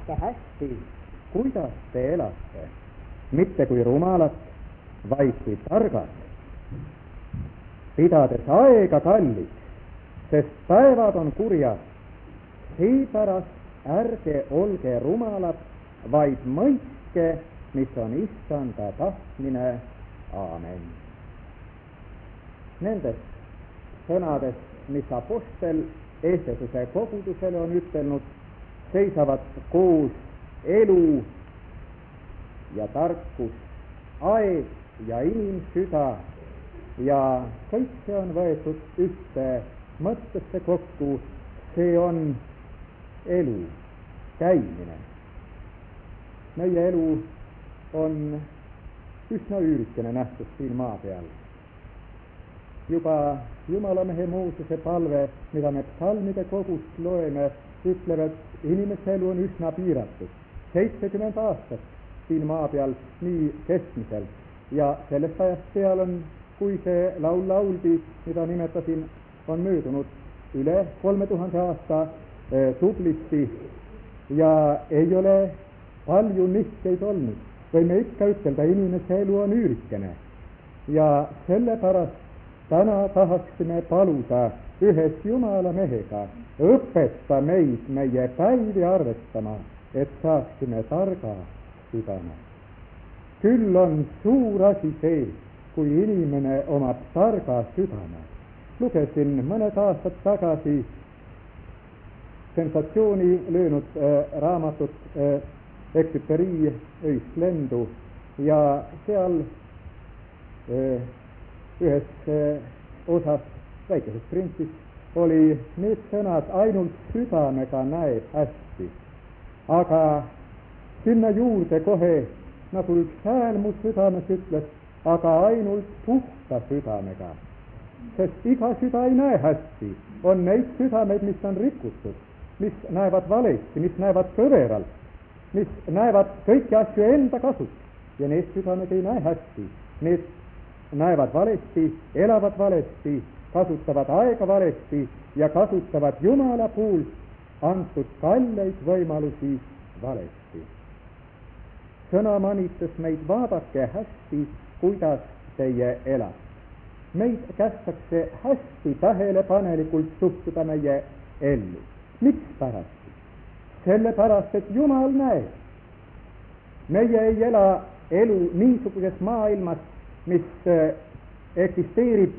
vaadake hästi, kuidas te elate, mitte kui rumalad, vaid kui targad, pidades aega kalliks, sest päevad on kurjad. Seepärast ärge olge rumalad, vaid mõistke, mis on issanda tahtmine. Aamen. Nendest sõnadest, mis apostel Efesuse kogudusele on ütelnud, seisavad koos elu ja tarkus, aeg ja inimsüda, ja kõik see on võetud ühte mõttesse kokku. See on elu, käimine. Meie elu on üsna üürikene nähtus siin maa peal. Juba Jumalamehe Moosese palve, mida me psalmide kogust loeme, ütleb, et inimese elu on üsna piiratud. 70 aastat siin maa peal nii keskmiselt, ja sellest ajast peal on, kui see laul lauldi, mida nimetasin, on möödunud üle 3000 aasta tublisti, ja ei ole palju nihkeid olnud. Võime ikka ütelda, inimese elu on üürikene, ja sellepärast täna tahaksime paluda ühes Jumala mehega, õpeta meid meie päivi arvestama, et saaksime targa südame. Küll on suur asi see, kui inimene omab targa südame. Lugesin mõned aastad tagasi sensatsiooni löönud raamatut Exupéry Öist lendu, ja seal ühes osas, väikeses printsis, oli need sõnad: ainult südamega näeb hästi. Aga sinna juurde kohe, nagu üks hääl mu südames ütles, aga ainult puhta südamega. Sest iga süda ei näe hästi. On neid südameid, mis on rikutud, mis näevad valesti, mis näevad kõveralt, mis näevad kõiki asju enda kasuks, ja need südamed ei näe hästi. Need näevad valesti, elavad valesti, kasutavad aega valesti ja kasutavad Jumala puhul antud kalleid võimalusi valesti. Sõna manitas meid: vaadake hästi, kuidas teie elate. Meid kästakse hästi tähelepanelikult suhtuda meie ellu. Mikspärast? Sellepärast, et Jumal näeb. Meie ei ela elu niisuguses maailmas, mis eksisteerib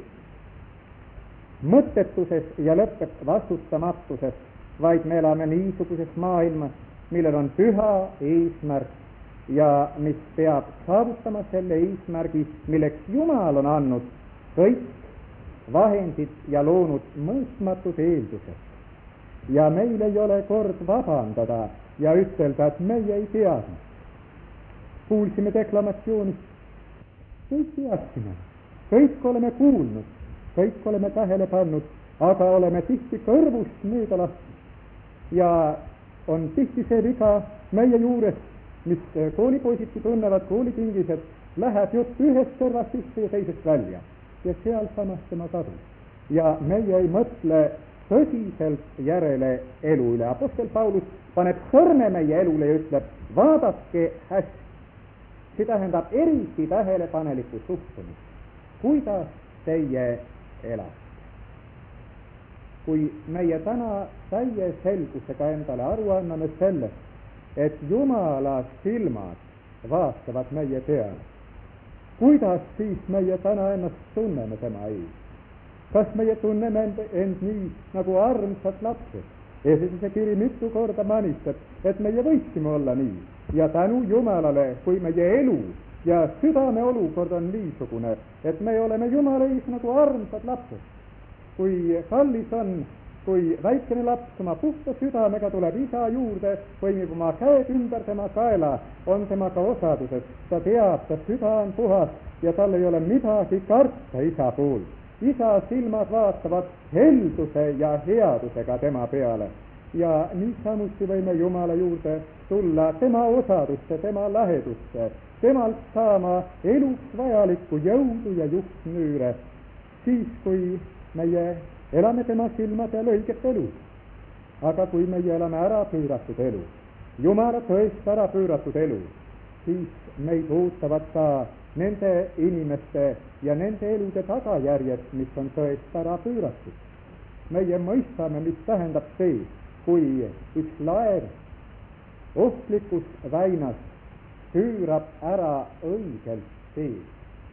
mõttetuses ja lõpeb vastutamatuses, vaid me elame niisuguses maailmas, millel on püha eesmärk ja mis peab saavutama selle eesmärgi, milleks Jumal on andnud kõik vahendid ja loonud mõõtmatud eeldused. Ja meil ei ole kord vabandada ja ütelda, et meie ei teadnud. Kuulsime deklamatsioonist, kõik teadsime, kõik oleme kuulnud, kõik oleme tähele pannud, aga oleme tihti kõrvust mööda lastud. Ja on tihti see viga meie juures, mis koolipoisiti tunnevad, koolitingised, läheb jutt ühest kõrvast sisse ja teisest välja. Ja sealsamas tema kadus. Ja meie ei mõtle tõsiselt järele elu üle. Apostel Paulus paneb sõrme meie elule ja ütleb: vaadake hästi. See tähendab eriti tähelepanelikku suhtumist. Kuidas teie elate? Kui meie täna täie selgusega endale aru anname sellest, et Jumala silmad vaatavad meie peale, kuidas siis meie täna ennast tunneme tema ees? Kas meie tunneme end nii nagu armsad lapsed? Efesuse kiri mitu korda manistab, et meie võiksime olla nii. Ja tänu Jumalale, kui meie elu ja südame olukord on niisugune, et me oleme Jumala ees nagu armsad lapsed. Kui kallis on, kui väikene laps oma puhta südamega tuleb isa juurde, põimib oma käed ümber tema kaela, on temaga osaduses, ta teab, ta süda on puhas ja tal ei ole midagi karta isa puhul. Isa silmad vaatavad helduse ja headusega tema peale. Ja niisamuti võime Jumala juurde tulla tema osadusse, tema lähedusse, temalt saama eluks vajalikku jõudu ja juhtnüüre, siis kui meie elame tema silmade all õiget elu. Aga kui meie elame ära pööratud elu, Jumala tõest ära pööratud elu, siis meid ootavad ka nende inimeste ja nende elude tagajärjed, mis on tõest ära pööratud. Meie mõistame, mis tähendab see, kui üks laev ohtlikus väinas pöörab ära õigelt teed.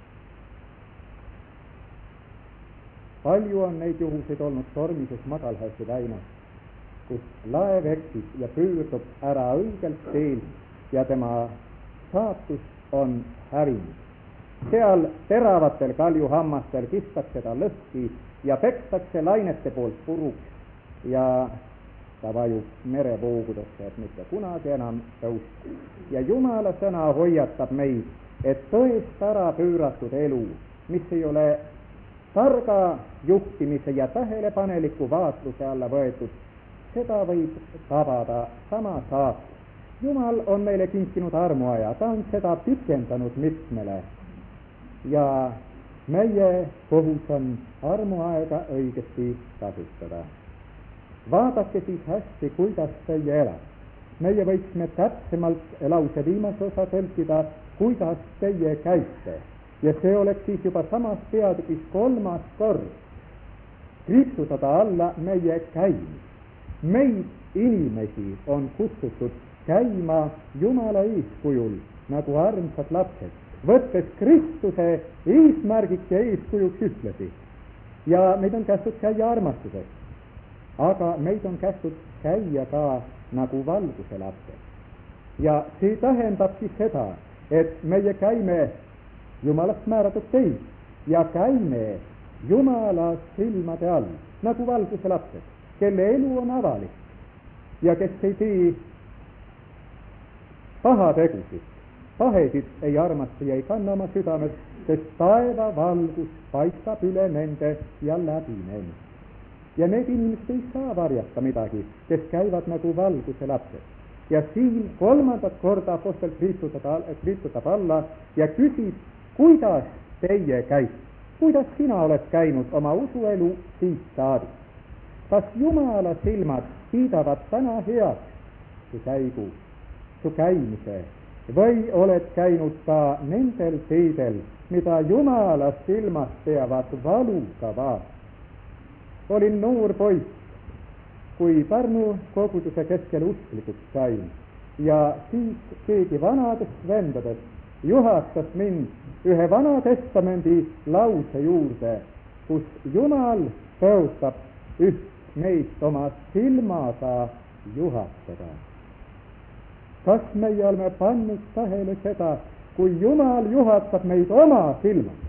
Palju on neid juhuseid olnud tormises Madalhästi väinas, kus laev eksib ja pöördub ära õigelt teelt ja tema saatus on hävinud. Seal teravatel kaljuhammastel kistakse ta lõhki ja pekstakse lainete poolt puruks ja ta vajub merevoogudesse, et mitte kunagi enam tõusta. Ja Jumala sõna hoiatab meid, et tõest ära pööratud elu, mis ei ole targa juhtimise ja tähelepaneliku vaatluse alla võetud, seda võib tabada sama saat. Jumal on meile kinkinud armuaja, ta on seda pikendanud mitmele ja meie kohus on armuaega õigesti kasutada. Vaadake siis hästi, kuidas teie elab. Meie võiksime täpsemalt lause viimase osa tõlkida, kuidas teie käite. Ja see oleks siis juba samas peatükis 3. kord kriipsutada alla meie käimist. Meid inimesi on kutsutud käima Jumala eeskujul nagu armsad lapsed, võttes Kristuse eesmärgiks ja eeskujuks ühtlasi. Ja meid on kästud käia armastuses, aga meid on kästud käia ka nagu valguse lapsed. Ja see tähendabki seda, et meie käime Jumalast määratud teid ja käime Jumala silmade all nagu valguse lapsed, kelle elu on avalik ja kes ei tee pahategusid, pahesid ei armasta ja ei kanna oma südames, sest taeva valgus paistab üle nende ja läbi nende. Ja need inimesed ei saa varjata midagi, kes käivad nagu valguse lapsed. Ja siin 3. korda apostel kriipsutab alla ja küsib, kuidas teie käite, kuidas sina oled käinud oma usuelu siit saadik. Kas Jumala silmad kiidavad täna heaks su käigu, su käimise, või oled käinud ka nendel teedel, mida Jumala silmad peavad valuga vaatama? Olin noor poiss, kui Pärnu koguduse keskel usklikuks sain ja siis keegi vanadest vendadest juhatas mind ühe Vana Testamendi lause juurde, kus Jumal tõotab üht meist oma silmaga juhatada. Kas meie oleme pannud tähele seda, kui Jumal juhatab meid oma silmaga?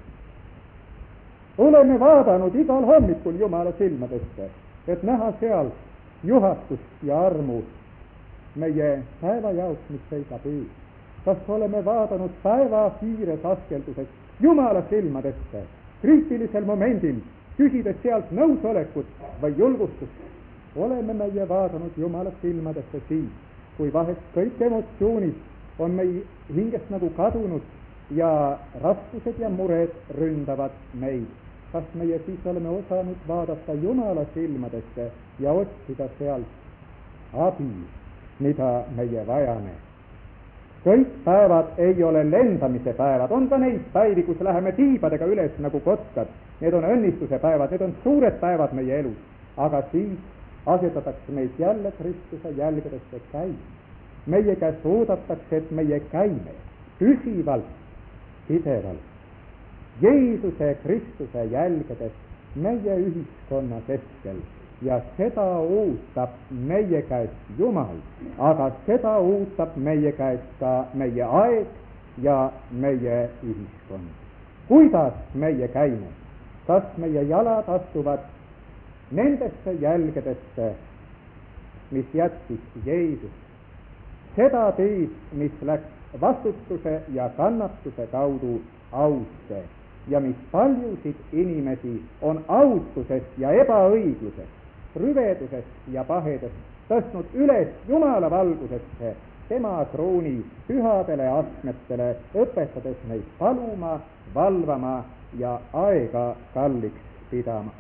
Oleme vaadanud igal hommikul Jumala silmadesse, et näha seal juhatust ja armu meie päeva jaoks, mis seisab ees. Kas oleme vaadanud päeva kiires askelduses Jumala silmadesse, kriitilisel momendil, küsides sealt nõusolekut või julgustust? Oleme meie vaadanud Jumala silmadesse siis, kui vahest kõik emotsioonid on meie hingest nagu kadunud ja raskused ja mured ründavad meid. Kas meie siis oleme osanud vaadata Jumala silmadesse ja otsida sealt abi, mida meie vajame? Kõik päevad ei ole lendamise päevad, on ka neid päevi, kus läheme tiibadega üles nagu kotkad. Need on õnnistuse päevad, need on suured päevad meie elus, aga siis asetatakse meid jälle Kristuse jälgedesse käima. Meie käest oodatakse, et meie käime püsivalt, pidevalt Jeesuse Kristuse jälgedes meie ühiskonna keskel ja seda ootab meie käest Jumal, aga seda ootab meie käest ka meie aeg ja meie ühiskond. Kuidas meie käime? Kas meie jalad astuvad nendesse jälgedesse, mis jättis Jeesus? Seda teed, mis läks vastutuse ja kannatuse kaudu ausse ja mis paljusid inimesi on autusest ja ebaõiglusest, rüvedusest ja pahedest tõstnud üles Jumala valgusesse, tema krooni pühadele astmetele, õpetades neid paluma, valvama ja aega kalliks pidama.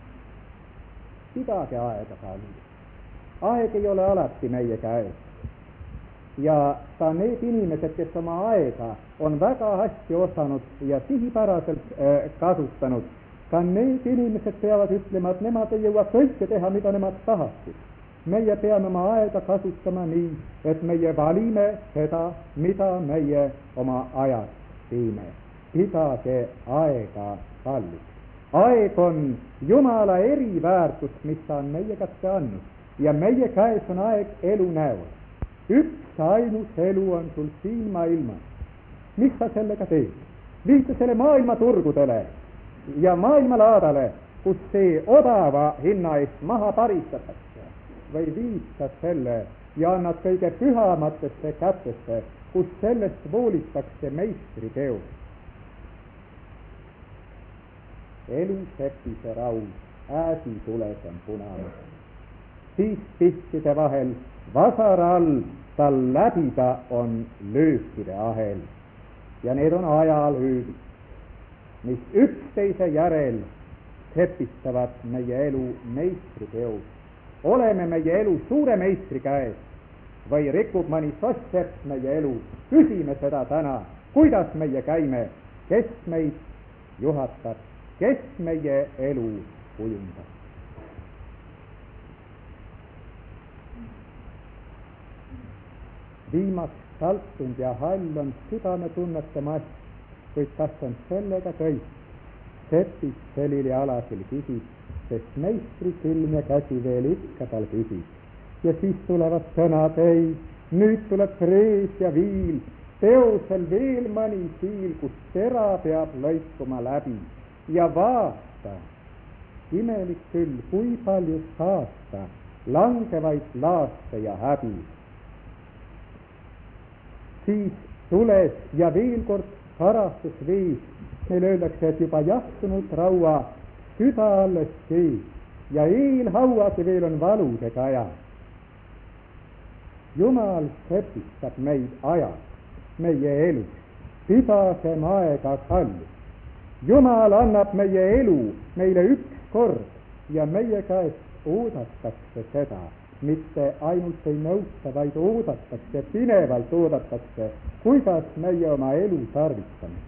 Pidage aega kalliks. Aeg ei ole alati meie käes. Ja ka need inimesed, kes oma aega on väga hästi osanud ja sihipäraselt kasutanud, ka need inimesed peavad ütlema, et nemad ei jõua kõike teha, mida nemad tahaksid. Meie peame oma aega kasutama nii, et meie valime seda, mida meie oma ajast teeme. Pidage aega kalliks. Aeg on Jumala eriväärtus, mis ta on meie kätte andnud, ja meie käes on aeg elu näol. Üks ainus elu on sul siin maailmas. Mis sa sellega teed? Viid sa selle maailma turgudele ja maailma laadale, kus see odava hinna eest maha paristatakse, või viid sa selle ja annad kõige pühamatesse kätesse, kus sellest voolitakse meistriteos. Elusepise raud, ääsitules on punane, siis pihtide vahel vasara all tal läbida on löökide ahel. Ja need on ajalööbid, mis üksteise järel sepistavad meie elu meistriteos. Oleme meie elu suure meistri käes või rikub mõni soss-sepp meie elu? Küsime seda täna, kuidas meie käime, kes meid juhatab, kes meie elu kujundab. Viimaks saltunud ja hall on südametunnete mass, kuid kas on sellega kõik? Sepis selili alasil kisib, sest meistri silm ja käsi veel ikka tal püsib. Ja siis tulevad sõnad, ei, nüüd tuleb rees ja viil, teosel veel mõni siil, kus tera peab lõikuma läbi. Ja vaata, imelik küll, kui palju saasta, langevaid laaste ja häbi. Siis tules ja veel kord harastus viis, meil öeldakse, et juba jahtunud raua süda alles sees ja eelhauagi veel on valude kaja. Jumal sepistab meid ajas, meie elus, pidagem aega kallis. Jumal annab meie elu meile üks kord ja meie käest oodatakse seda, mitte ainult ei nõuta, vaid oodatakse, pinevalt oodatakse, kuidas meie oma elu tarvitame.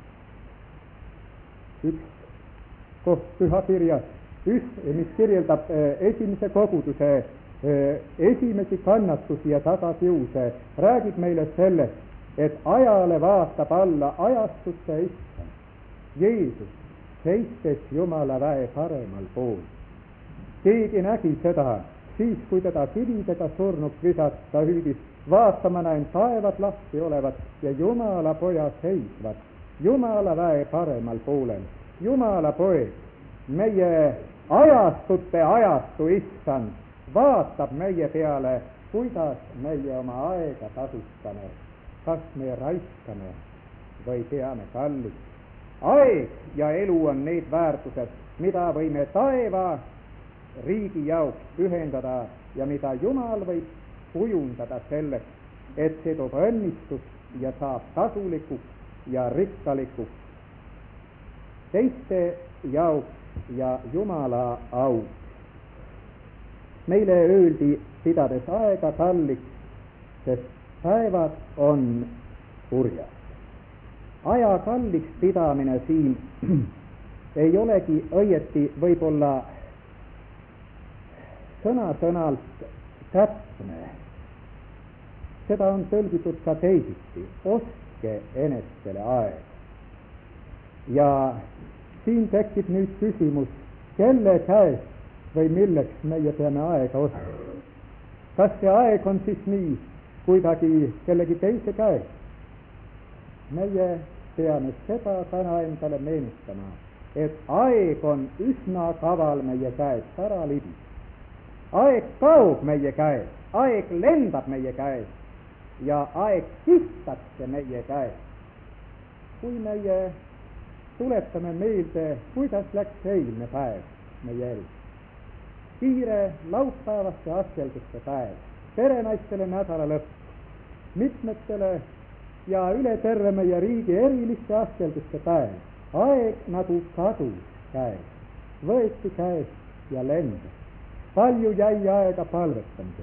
Üks koht pühakirjas, mis kirjeldab esimese koguduse esimesi kannatusi ja tagasijuuse, räägib meile sellest, et ajale vaatab alla ajastute issand. Jeesus seistes Jumala väe paremal pool. Keegi nägi seda, siis kui teda kividega surnuks visata hüüdis, vaatama näen taevad lahti olevat ja Jumala poja seisvad Jumala väe paremal poolel. Jumala poeg, meie ajastute ajastu issand, vaatab meie peale, kuidas meie oma aega kasutame, kas me raiskame või peame kalliks. Aeg ja elu on need väärtused, mida võime taeva riigi jaoks pühendada ja mida Jumal võib kujundada selleks, et see toob õnnistust ja saab kasulikuks ja rikkalikuks teiste jaoks ja Jumala auks. Meile öeldi, pidades aega kalliks, sest päevad on kurjad. Aja kalliks pidamine siin ei olegi õieti võib-olla sõna-sõnalt täpne. Seda on tõlgitud ka teisiti. Ostke enestele aega. Ja siin tekib nüüd küsimus, kelle käest või milleks meie peame aega ostma. Kas see aeg on siis nii kuidagi kellegi teise käes? Meie peame seda täna endale meenutama, et aeg on üsna kaval meie käest ära libis. Aeg kaob meie käes, aeg lendab meie käes ja aeg kistakse meie käes. Kui meie tuletame meelde, kuidas läks eilne päev meie elus. Kiire laupäevaste askelduste päev, perenaistele nädala lõpp, mitmetele ja üle terve meie riigi eriliste askelduste päev. Aeg nagu kadus käes, võeti käes ja lendas. Palju jäi aega palvetamiseks,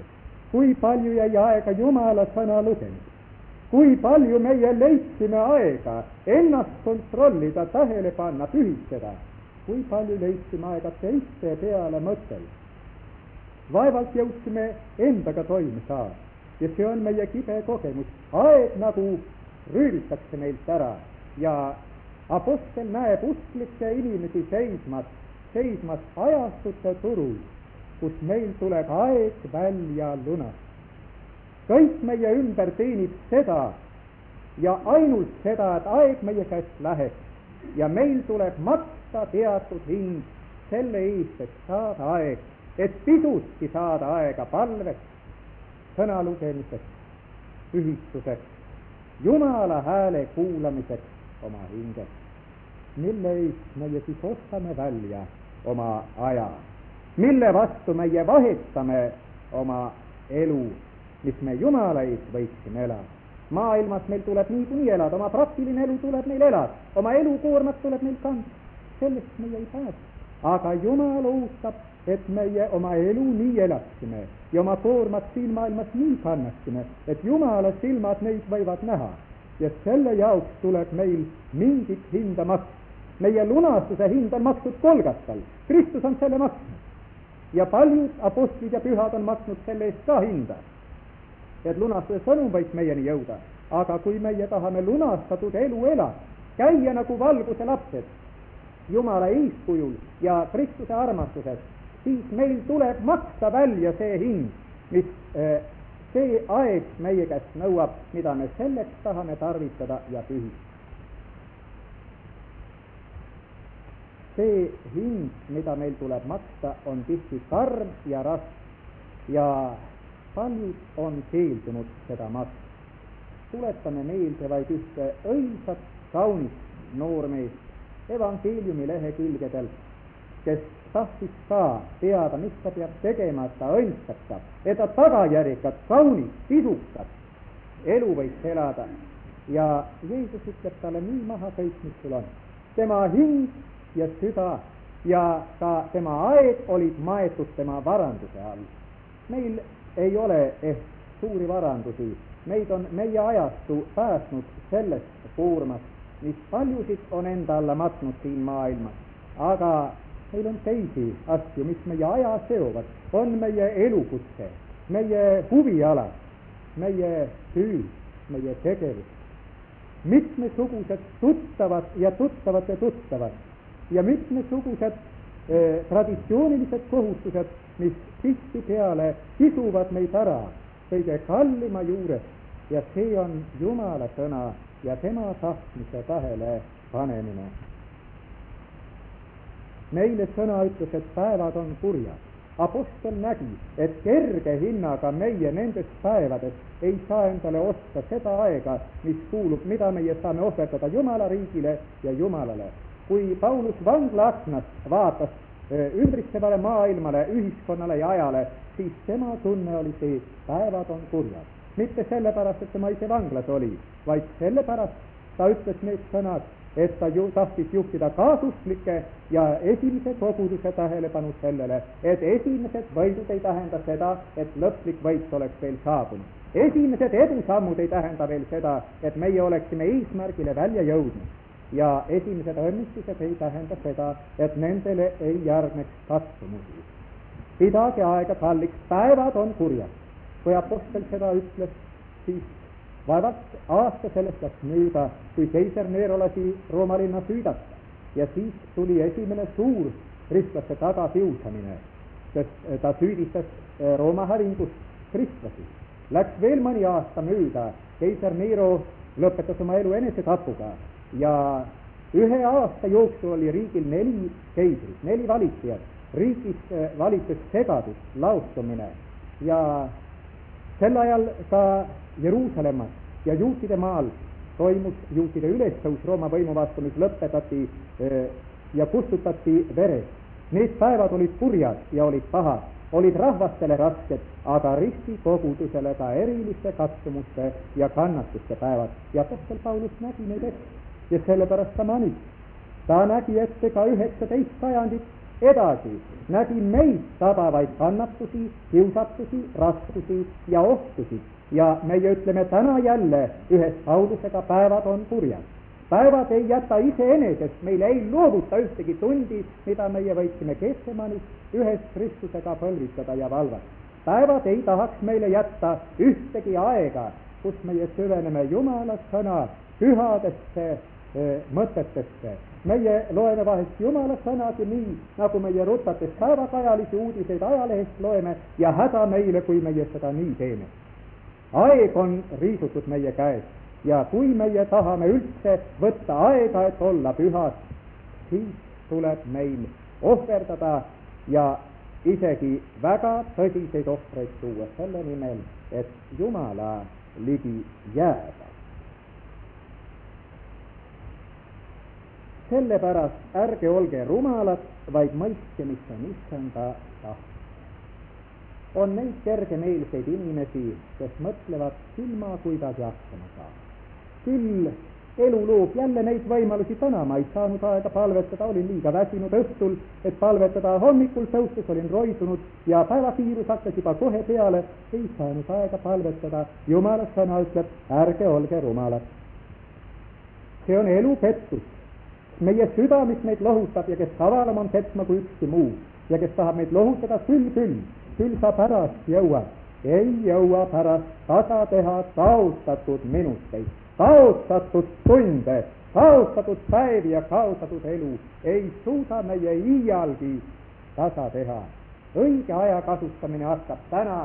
kui palju jäi aega Jumala sõna lugemiseks, kui palju meie leidsime aega ennast kontrollida, tähele panna, pühitseda, kui palju leidsime aega teiste peale mõtelda. Vaevalt jõudsime endaga toime saada ja see on meie kibe kogemus. Aeg nagu rüüvitakse meilt ära ja apostel näeb usklikke inimesi seismas ajastute turul, kus meil tuleb aeg välja lunastada. Kõik meie ümber teenib seda ja ainult seda, et aeg meie käest läheb ja meil tuleb maksta teatud hind selle eest, et saada aeg, et pisutki saada aega palveks, sõna lugemiseks, pühistuseks, Jumala hääle kuulamiseks oma hinges. Mille eest meie siis ostame välja oma aja, mille vastu meie vahetame oma elu, mis me Jumala eest võiksime elada. Maailmas meil tuleb niikuinii elada, oma praktiline elu tuleb meil elada, oma elukoormat tuleb meil kanda, sellest meie ei pääse. Aga Jumal ootab, et meie oma elu nii elaksime ja oma koormat siin maailmas nii kannaksime, et Jumala silmad neid võivad näha. Ja selle jaoks tuleb meil mingit hinda maksta. Meie lunastuse hind on makstud Golgatal, Kristus on selle maksnud. Ja paljud apostlid ja pühad on maksnud selle eest ka hinda, et lunastuse sõnum võiks meieni jõuda. Aga kui meie tahame lunastatud elu elada, käia nagu valguse lapsed Jumala eeskujul ja Kristuse armastuses, siis meil tuleb maksta välja see hind, mis see aeg meie käest nõuab, mida me selleks tahame tarvitada ja pühistada. See hind, mida meil tuleb maksta, on tihti karm ja raske ja paljud on keeldunud seda maksta. Tuletame meelde vaid ühte õilsat, kaunist noormeest evangeeliumi lehekülgedel, kes tahtis ka teada, mis ta peab tegema, et ta õndsaks, et ta tagajärjekad, kaunis, sisukas elu võiks elada. Ja Jeesus ütleb talle nii maha kõik, mis sul on. Tema hing ja süda ja ka tema aeg olid maetud tema varanduse all. Meil ei ole suuri varandusi, meid on meie ajastu pääsnud sellest koormast, mis paljusid on enda alla matnud siin maailmas. Aga meil on teisi asju, mis meie aja seovad, on meie elukutse, meie huvialad, meie töö, meie tegevus, mitmesugused tuttavad ja mitmesugused traditsioonilised kohustused, mis tihtipeale kisuvad meid ära kõige kallima juures, ja see on Jumala sõna ja tema tahtmise tähele panemine. Meile sõna ütles, et päevad on kurjad. Apostel nägi, et kerge hinnaga meie nendest päevadest ei saa endale osta seda aega, mis kuulub, mida meie saame ohverdada Jumala riigile ja Jumalale. Kui Paulus vanglaaknast vaatas ümbritsevale maailmale, ühiskonnale ja ajale, siis tema tunne oli see, päevad on kurjad. Mitte sellepärast, et tema ise vanglas oli, vaid sellepärast ta ütles need sõnad, et ta tahtis juhtida kaasuslike ja esimese koguduse tähelepanu sellele, et esimesed võidud ei tähenda seda, et lõplik võit oleks veel saabunud. Esimesed edusammud ei tähenda veel seda, et meie oleksime eesmärgile välja jõudnud. Ja esimesed õnnistused ei tähenda seda, et nendele ei järgneks katsumusi. Pidage aega kalliks, päevad on kurjad. Kui apostel seda ütles, siis vaevalt aasta sellest läks mööda, kui keiser Nero lasi Rooma linna süüdata. Ja siis tuli esimene suur kristlaste tagakiusamine, sest ta süüdistas Rooma hävingus kristlasi. Läks veel mõni aasta mööda, keiser Nero lõpetas oma elu enesetapuga ja 1 aasta jooksul oli riigil 4 keisrit, 4 valitsejat. Riigis valitses segadus, laostumine ja sel ajal ka Jeruusalemmas ja juutide maal toimus juutide ülestõus Rooma võimu vastu, mis lõpetati ja kustutati veres. Need päevad olid kurjad ja olid pahad, olid rahvastele rasked, aga ristikogudusele ka eriliste katsumuste ja kannatuste päevad. Ja apostel Paulus nägi neid ette ja sellepärast ta manib. Ta nägi ette ka 19 sajandit edasi nägin meid tabavaid kannatusi, kiusatusi, raskusi ja ohtusid ja meie ütleme täna jälle ühes Paulusega, päevad on kurjad. Päevad ei jäta iseenesest, meile ei loovuta ühtegi tundi, mida meie võiksime Getsemanis ühes Kristusega põlvitada ja valvata. Päevad ei tahaks meile jätta ühtegi aega, kus meie süveneme Jumala sõna pühadesse mõtetesse. Meie loeme vahest Jumala sõnagi nii, nagu meie rutates päevakajalisi uudiseid ajalehest loeme ja häda meile, kui meie seda nii teeme. Aeg on riisutud meie käest ja kui meie tahame üldse võtta aega, et olla pühad, siis tuleb meil ohverdada ja isegi väga tõsiseid ohvreid tuua selle nimel, et Jumala ligi jääda. Sellepärast ärge olge rumalad, vaid mõistke, mis on issanda taht. On neid kergemeelseid inimesi, kes mõtlevad silma kuidagi hakkama saada. Küll elu loob jälle neid võimalusi, täna ma ei saanud aega palvetada, olin liiga väsinud õhtul, et palvetada, hommikul tõustes olin roidunud ja päevakiirus hakkas juba kohe peale, ei saanud aega palvetada. Jumala sõna ütleb, ärge olge rumalad. See on elu pettus. Meie süda, mis meid lohutab ja kes kavalam on petma kui ükski muu ja kes tahab meid lohutada, küll sa pärast jõuad. Ei jõua pärast tasa teha kaotatud minuteid, kaotatud tunde, kaotatud päevi ja kaotatud elu. Ei suuda meie iialgi tasa teha. Õige aja kasutamine hakkab täna,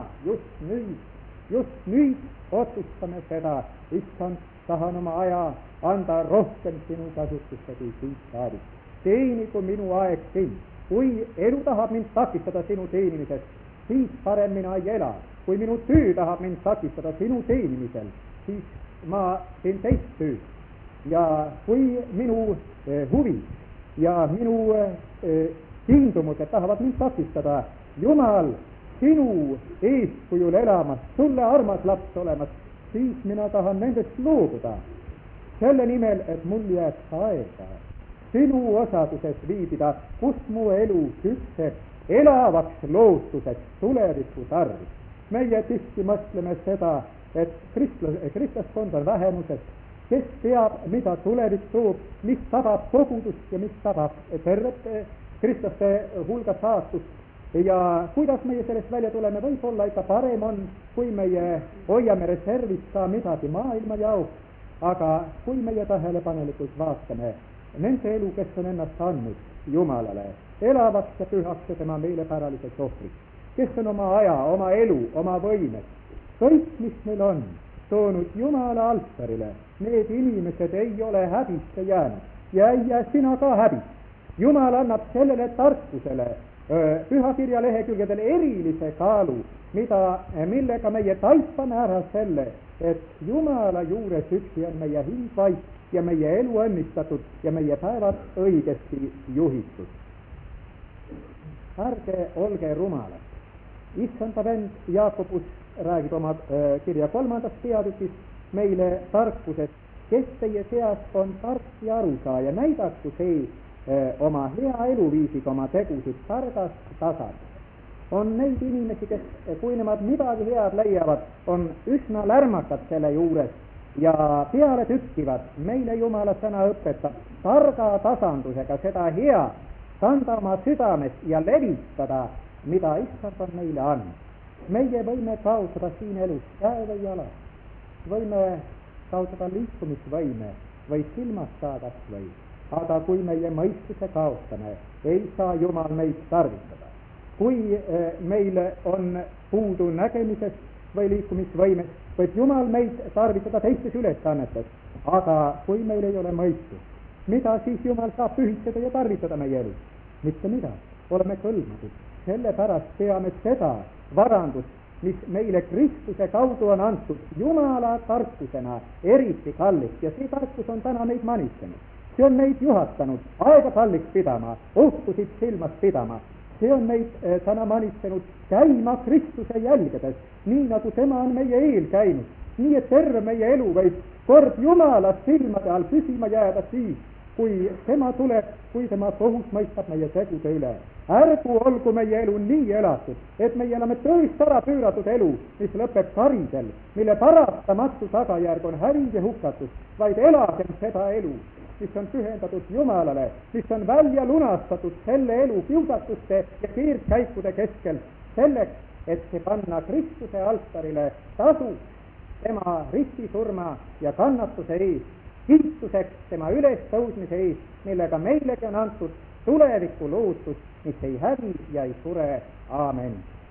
just nüüd otsustame seda, issand, tahan oma aja anda rohkem sinu kasutusse kui siit saadik. Teenigu minu aeg sind. Kui elu tahab mind takistada sinu teenimisest, siis parem mina ei ela. Kui minu töö tahab mind takistada sinu teenimisel, siis ma teen teist tööd. Ja kui minu huvid ja minu tingimused tahavad mind takistada, Jumal, sinu eeskujul elamas, sulle armas laps olemas, siis mina tahan nendest loobuda. Selle nimel, et mul jääks aega sinu osaduses viibida, kus mu elu küpseb elavaks lootuseks tuleviku tarvis. Meie tihti mõtleme seda, et kristlaskond on vähemuses, kes teab, mida tulevik toob, mis tabab kogudust ja mis tabab tervet kristlaste hulga saatust. Ja kuidas meie sellest välja tuleme, võib-olla ikka parem on, kui meie hoiame reservis ka midagi maailma jaoks, aga kui meie tähelepanelikult vaatame nende elu, kes on ennast andnud Jumalale, elavaks ja pühaks ja tema meelepäraliseks ohvriks, kes on oma aja, oma elu, oma võimed, kõik, mis meil on, toonud Jumala altarile, need inimesed ei ole häbisse jäänud ja ei jää sina ka häbisse. Jumal annab sellele tarkusele pühakirja lehekülgedel erilise kaalu, millega meie taipame ära selle, et Jumala juures üksi on meie hing vait ja meie elu õnnistatud ja meie päevad õigesti juhitud. Ärge olge rumalad. Issanda vend Jaakobus räägib oma kirja 3. peatükis meile tarkusest, kes teie seast on tark ja arusaaja, näidaku see oma hea eluviisiga oma tegusid targast tasandada. On neid inimesi, kes kui nemad midagi head leiavad, on üsna lärmakad selle juures ja peale tükkivad. Meile Jumala sõna õpetab targa tasandusega seda hea kanda oma südamest ja levitada, mida issand on meile andnud. Meie võime kaotada siin elus käe või jala, võime kaotada liikumisvõime või silmast saadaks või, aga kui meie mõistuse kaotame, ei saa Jumal meid tarvitada. Kui meil on puudu nägemisest või liikumisvõimest, võib Jumal meid tarvitada teistes ülesannetes, aga kui meil ei ole mõistust, mida siis Jumal saab pühitseda ja tarvitada meie elus? Mitte midagi, oleme kõlmatud. Sellepärast peame seda varandust, mis meile Kristuse kaudu on antud Jumala tarkusena eriti kalliks ja see tarkus on täna meid manitsenud. See on meid juhatanud aega kalliks pidama, ohtusid silmas pidama. See on meid täna manitsenud käima Kristuse jälgedes, nii nagu tema on meie eel käinud. Nii et terve meie elu võib kord Jumala silmade all püsima jääda siis, kui tema tuleb, kui tema kohus mõistab meie tegude üle. Ärgu olgu meie elu nii elatud, et meie oleme tõest ära pööratud elu, mis lõpeb karidel, mille paratamatu tagajärg on häving ja hukatus, vaid elagem seda elu, mis on pühendatud Jumalale, mis on välja lunastatud selle elu kiusatuste ja keerdkäikude keskel, selleks, et see panna Kristuse altarile tasu tema ristisurma ja kannatuse eest, kiituseks tema ülestõusmise eest, millega meilegi on antud tuleviku lootus, mis ei hävi ja ei sure. Aamen.